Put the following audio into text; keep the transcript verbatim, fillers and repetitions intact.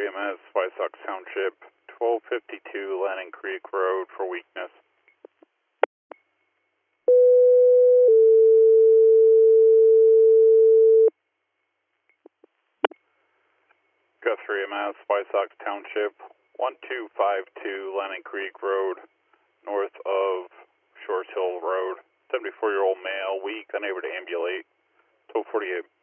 three M S, White Sox Township, twelve fifty-two Lanning Creek Road for weakness. Gus three M S, White Sox Township, one two five two Lanning Creek Road, north of Shores Hill Road. seventy-four-year-old male, weak, unable to ambulate. twelve forty-eight.